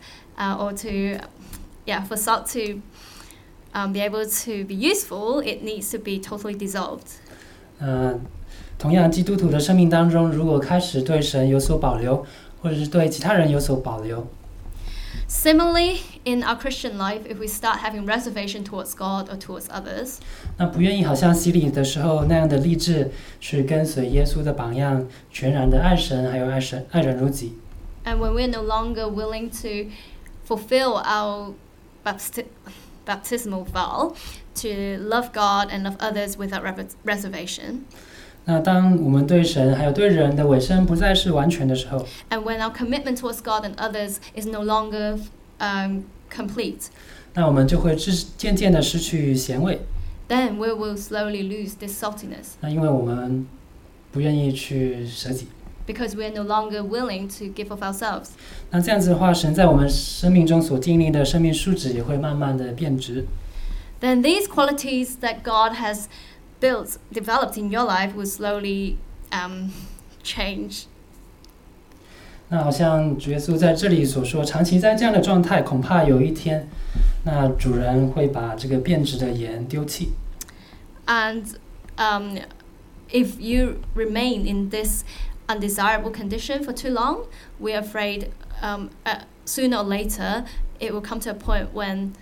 Speaker 2: for salt to be able to be useful, it needs to be totally dissolved.
Speaker 1: 同样，基督徒的生命当中，如果开始对神有所保留，或者是对其他人有所保留，
Speaker 2: Similarly, in our Christian life, if we start having reservation towards God or towards others,
Speaker 1: 那不愿意好像洗礼的时候那样的立志，去跟随耶稣的榜样，全然的爱神，还有爱人如己。
Speaker 2: and when we're no longer willing to fulfill our baptismal vow to love God and love others without reservation,
Speaker 1: 那当我们对神还有对人的委身不再是完全的时候，
Speaker 2: and when our commitment towards God and others is no longer complete,
Speaker 1: 那我们就会渐渐的失去咸味。
Speaker 2: then we will slowly lose this saltiness
Speaker 1: 那因为我们不愿意去舍己，
Speaker 2: because we're no longer willing to give of ourselves.
Speaker 1: 那这样子的话，神在我们生命中所经历的生命数值也会慢慢的变质。
Speaker 2: Then these qualities that God has developed in your life will slowly change.
Speaker 1: 那好像主耶稣在这里所说，长期在这样的状态，恐怕有一天，那主人会把这个变质的盐丢弃。
Speaker 2: And if you remain in this undesirable condition for too long, we're afraid sooner or later it will come to a point when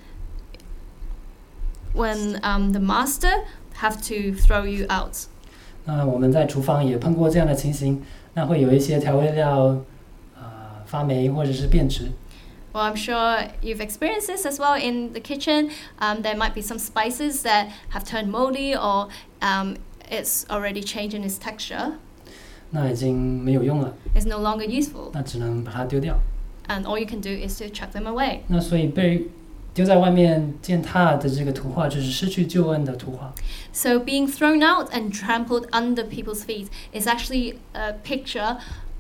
Speaker 2: the master have to throw you out.
Speaker 1: 那我们在厨房也碰过这样的情形，那会有一些调味料发霉或者是变质。
Speaker 2: Well, I'm sure you've experienced this as well in the kitchen. There might be some spices that have turned moldy or it's already changed in its texture.
Speaker 1: 那已经没有用了，
Speaker 2: It's no longer useful.
Speaker 1: 那只能把它丢掉。
Speaker 2: And all you can do is to chuck them away.
Speaker 1: 那所以被丢在外面践踏的这个图画，就是失去救恩的图画。
Speaker 2: So being thrown out and trampled under people's feet is actually a picture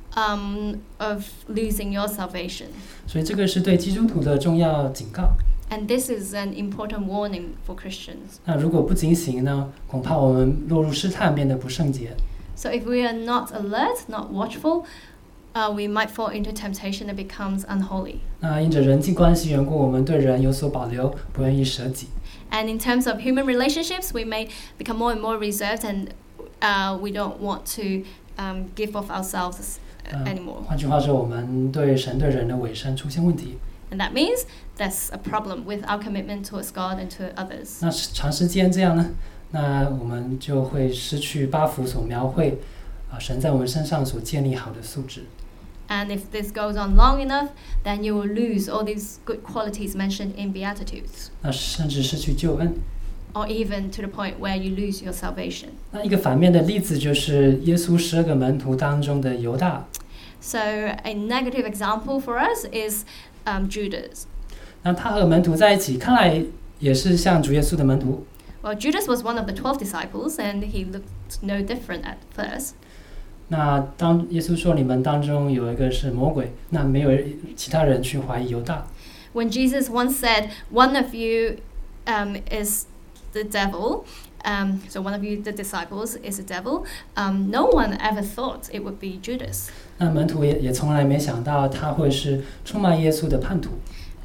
Speaker 2: of losing your salvation.
Speaker 1: 所以这个是对基督徒的重要警告。
Speaker 2: And this is an important warning for Christians.
Speaker 1: 那如果不警醒呢，恐怕我们落入试探，变得不圣洁。
Speaker 2: So if we are not alert, not watchful, we might fall into temptation that becomes unholy.
Speaker 1: 那因着人际关系缘故，我们对人有所保留，不愿意舍己。
Speaker 2: And in terms of human relationships, we may become more and more reserved and we don't want to give of ourselves anymore.
Speaker 1: 换句话说，我们对神对人的委身出现问题。
Speaker 2: And that means there's a problem with our commitment towards God and to others.
Speaker 1: 那长时间这样呢，那我们就会失去八福所描绘神在我们身上所建立好的素质。
Speaker 2: And if this goes on long enough, then you will lose all these good qualities mentioned in Beatitudes,
Speaker 1: 那甚至失去救恩。
Speaker 2: or even to the point where you lose your salvation.
Speaker 1: 那一个反面的例子就是耶稣12个门徒当中的犹大。
Speaker 2: So a negative example for us is Judas.
Speaker 1: 那他和门徒在一起，看来也是像主耶稣的门徒。
Speaker 2: Well, Judas was one of the 12 disciples, and he looked no different at first.
Speaker 1: 那当耶稣说你们当中有一个是魔鬼，那没有其他人去怀疑犹大。
Speaker 2: When Jesus once said, one of you is the devil, so one of you, the disciples, is the devil, no one ever thought it would be Judas.
Speaker 1: 那门徒也从来没想到他会是出卖耶稣的叛徒。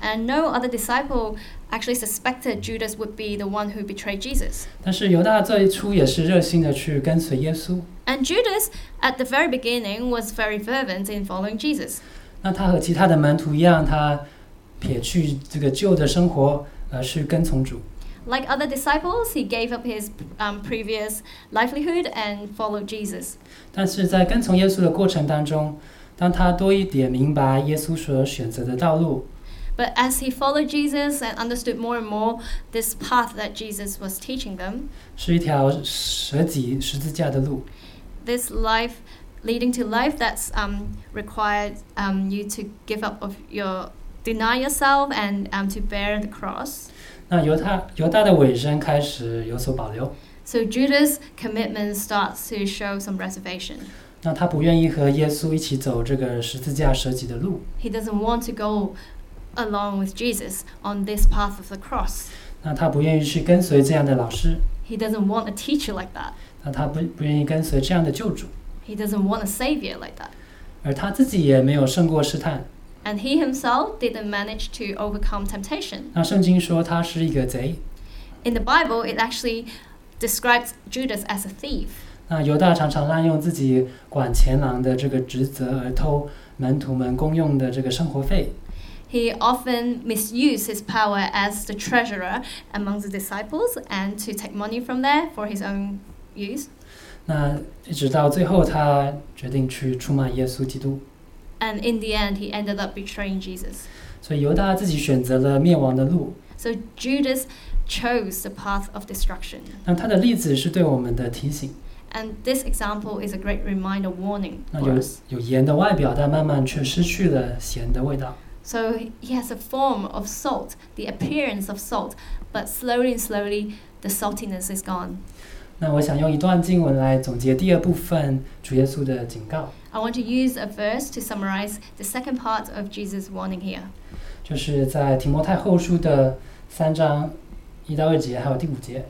Speaker 2: And no other disciple actually suspected Judas would be the one who betrayed Jesus.
Speaker 1: 但是犹大最初也是热心的去跟随耶稣。
Speaker 2: And Judas, at the very beginning, was very fervent in following Jesus.
Speaker 1: 那他和其他的门徒一样，他撇去这个旧的生活，去跟从主。
Speaker 2: Like other disciples, he gave up his previous livelihood and followed Jesus.
Speaker 1: 但是在跟从耶稣的过程当中，当他多一点明白耶稣所选择的道路，
Speaker 2: But as he followed Jesus and understood more and more this path that Jesus was teaching them,
Speaker 1: 是一条舍己十字架的路。
Speaker 2: this life leading to life that's required you to give up of your deny yourself and to bear the cross.
Speaker 1: 那犹大的尾声开始有所保留。
Speaker 2: So Judas' commitment starts to show some reservation.
Speaker 1: 那他不愿意和耶稣一起走这个十字架舍己的路。
Speaker 2: He doesn't want to go along with Jesus on this path of the cross.
Speaker 1: 那他不愿意去跟随这样的老师。
Speaker 2: He doesn't want a teacher like that.
Speaker 1: 那他不愿意跟随这样的救主。
Speaker 2: He doesn't want a savior like that.
Speaker 1: 而他自己也没有胜过试探。
Speaker 2: And he himself didn't manage to overcome temptation.
Speaker 1: 那圣经说他是一个贼。
Speaker 2: In the Bible, it actually describes Judas as a thief.
Speaker 1: 那犹大常常滥用自己管钱囊的这个职责，而偷门徒们公用的这个生活费。
Speaker 2: He often misused his power as the treasurer among the disciples and to take money from there for his own use.
Speaker 1: 那一直到最后，他决定去出卖耶稣基督。
Speaker 2: And in the end, he ended up betraying Jesus.
Speaker 1: 所以犹大自己选择了灭亡的路。
Speaker 2: So Judas chose the path of destruction.
Speaker 1: 那他的例子是对我们的提醒。
Speaker 2: And this example is a great reminder, warning
Speaker 1: 那
Speaker 2: for us.
Speaker 1: 有盐的外表，但慢慢却失去了咸的味道。
Speaker 2: So he has a form of salt, the appearance of salt, but slowly, the saltiness is gone.
Speaker 1: 那我想用一段经文来总结第二部分主耶稣的警告，
Speaker 2: I want to use a verse to summarize the second part of Jesus' warning here.
Speaker 1: 就是在提摩太后书的3章1到2节，还有第5节。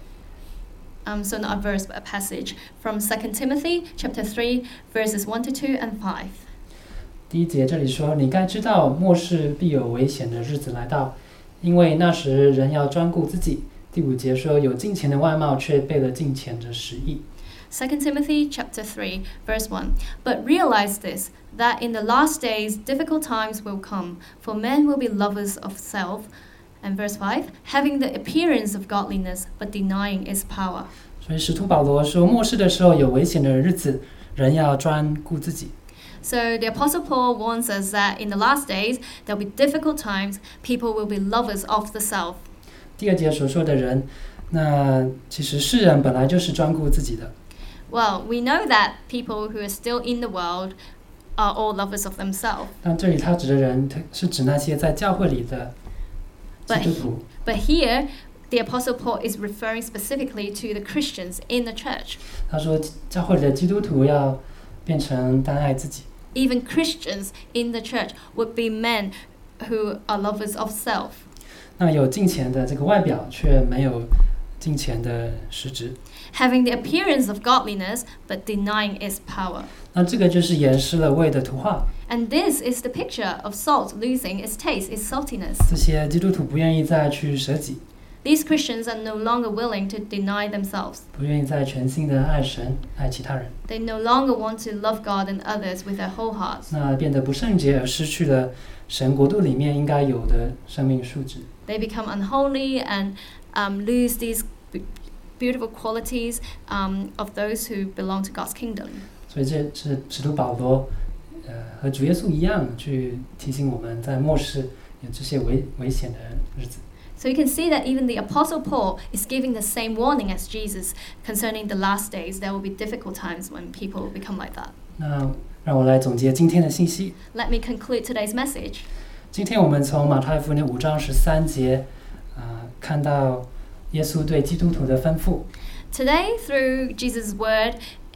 Speaker 2: So not a verse, but a passage from 2 Timothy chapter 3, verses 1 to 2 and 5.
Speaker 1: 第1节这里说：“你该知道，末世必有危险的日子来到，因为那时人要专顾自己。”第5节说：“有金钱的外貌，却背了金钱的实意。”
Speaker 2: 2 Timothy chapter 3, verse 1. But realize this, that in the last days difficult times will come, for men will be lovers of self. And verse 5, having the appearance of godliness, but denying its power.
Speaker 1: 所以使徒保罗说，末世的时候有危险的日子，人要专顾自己。
Speaker 2: So the Apostle Paul warns us that in the last days there will be difficult times, people will be lovers of the self.
Speaker 1: 第2节所说的人，那其实世人本来就是专顾自己的。
Speaker 2: Well, we know that people who are still in the world are all lovers of themselves.
Speaker 1: 但这里他指的人，是指那些在教会里的基督徒。
Speaker 2: But here, the Apostle Paul is referring specifically to the Christians in the church.
Speaker 1: 他说，教会里的基督徒要变成单爱自己。
Speaker 2: Even Christians in the church would be men who are lovers of self.
Speaker 1: 那有金钱的这个外表，却没有金钱的实质。
Speaker 2: Having the appearance of godliness, but denying its power.
Speaker 1: 那这个就是盐失了味的图画。
Speaker 2: And this is the picture of salt losing its taste, its saltiness.
Speaker 1: 这些基督徒不愿意再去舍己，
Speaker 2: These Christians are no longer willing to deny themselves.
Speaker 1: 不愿意再全心的爱神、爱其他人。
Speaker 2: They no longer want to love God and others with their whole hearts.
Speaker 1: 那变得不圣洁，而失去了神国度里面应该有的生命素质。
Speaker 2: They become unholy and lose these beautiful qualities of those who belong to God's kingdom.
Speaker 1: 所以这是使徒保罗，和主耶稣一样，去提醒我们在末世有这些危险的日子。
Speaker 2: So you can see that even the Apostle Paul is giving the same warning as Jesus concerning the last days. There will be difficult times when people become like that.
Speaker 1: 那让我来总结今天的信息。
Speaker 2: Let me conclude today's message.
Speaker 1: 今天我们从马太福音5章13节，看到耶稣对基督徒的吩咐。
Speaker 2: Today, through Jesus' word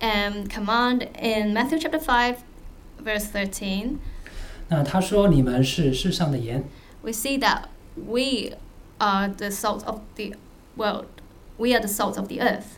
Speaker 2: command in Matthew chapter 5, verse 13,
Speaker 1: 那他说：“你们是世上的盐。”
Speaker 2: we see that we are the salt of the world. We are the salt of the earth.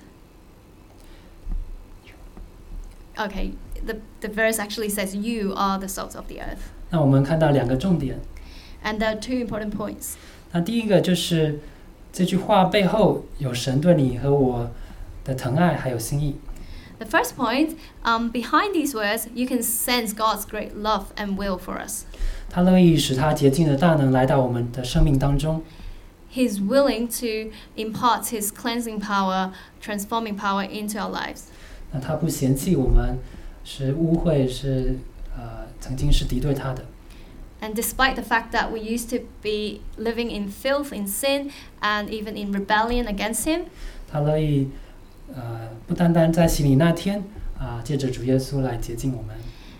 Speaker 2: Okay, the verse actually says you are the salt of the earth.
Speaker 1: 那我们看到2个重点。
Speaker 2: And there are two important points.
Speaker 1: 那第一个就是这句话背后有神对你和我的疼爱还有心意。
Speaker 2: The first point, behind these words, you can sense God's great love and will for us.
Speaker 1: 他乐意使他洁净的大能来到我们的生命当中。
Speaker 2: He's willing to impart His cleansing power, transforming power into our lives.
Speaker 1: 那他不嫌弃我们是污秽，是曾经是敌对他的。
Speaker 2: And despite the fact that we used to be living in filth, in sin, and even in rebellion against Him,
Speaker 1: 他乐意不单单在洗礼那天借着主耶稣来洁净我们。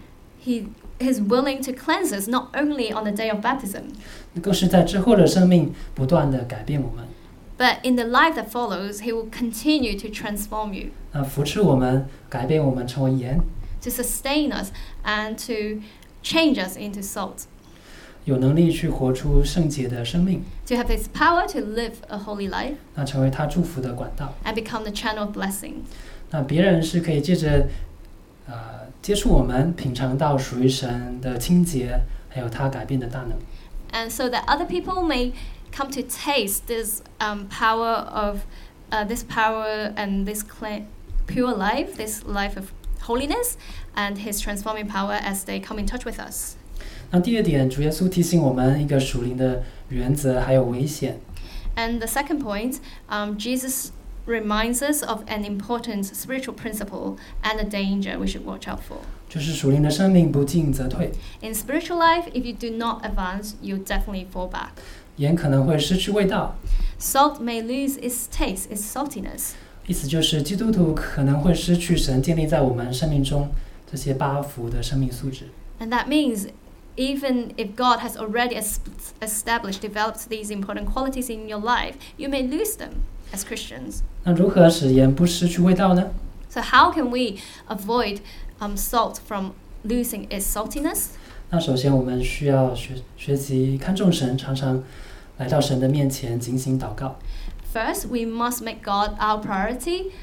Speaker 2: He is willing to cleanse us not only on the day of baptism,
Speaker 1: 更是在之后的生命不断的改变我们。
Speaker 2: but in the life that follows, He will continue to transform you,
Speaker 1: 那扶持我们，改变我们成为盐，
Speaker 2: to sustain us, and to change us into salt,
Speaker 1: 有能力去活出圣洁的生命，
Speaker 2: to have His power to live a holy life,
Speaker 1: 那成为他祝福的管道。
Speaker 2: and become the channel of blessing.
Speaker 1: 那别人是可以借着接触我们，品尝到属于神的清洁，还有他改变的大能。
Speaker 2: And so that other people may come to taste this power of this power and this pure life, this life of holiness, and His transforming power as they come in touch with us.
Speaker 1: 那第二点，主耶稣提醒我们一个属灵的原则，还有危险。
Speaker 2: And the second point, Jesus reminds us of an important spiritual principle and a danger we should watch out for.
Speaker 1: 就是属灵的生命不进则退，
Speaker 2: In spiritual life, if you do not advance, you'll definitely fall back.
Speaker 1: 盐可能会失去味道，
Speaker 2: Salt may lose its taste, its saltiness.
Speaker 1: 意思就是基督徒可能会失去神建立在我们生命中这些八福的生命素质。
Speaker 2: And that means even if God has already established, developed these important qualities in your life, you may lose them as Christians.
Speaker 1: 那如何使盐不失去味道呢？
Speaker 2: So how can we avoid salt from losing its saltiness?
Speaker 1: 那首先我们需要学习看重神，常常来到神的面前警醒祷告。
Speaker 2: First, we must make God our priority,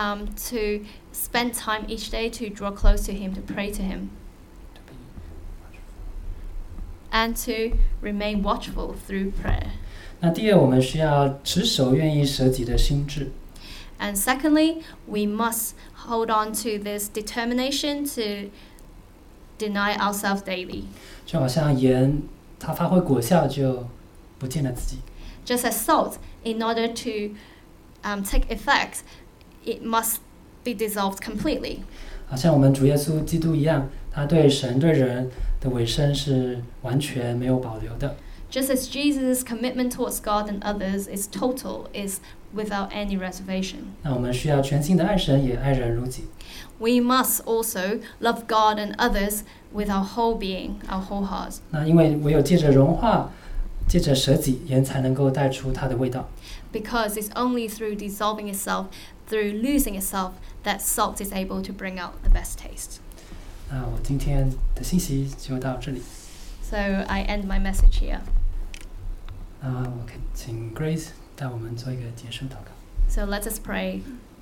Speaker 2: to spend time each day to draw close to Him, to pray to Him, and to remain watchful through prayer.
Speaker 1: 那第二，我们需要持守愿意舍己的心志。
Speaker 2: And secondly, we must hold on to this determination to deny ourselves daily.
Speaker 1: 就好像盐，它发挥果效就不见了自己。
Speaker 2: Just as salt, in order to take effect, it must be dissolved completely.
Speaker 1: 好像我们主耶稣基督一样，他对神对人的委身是完全没有保留的。
Speaker 2: Just as Jesus' commitment towards God and others is total, is without any reservation.
Speaker 1: 那我们需要全心的爱神，也爱人如己。
Speaker 2: We must also love God and others with our whole being, our whole heart.
Speaker 1: 那因为唯有借着融化，借着舍己，盐才能够带出它的味道。
Speaker 2: Because it's only through dissolving itself, through losing itself, that salt is able to bring out the best taste.
Speaker 1: 那我今天的信息就到这里。
Speaker 2: So I end my message here.
Speaker 1: 我请 Grace 带我们做一个结束祷告。
Speaker 2: So let us pray.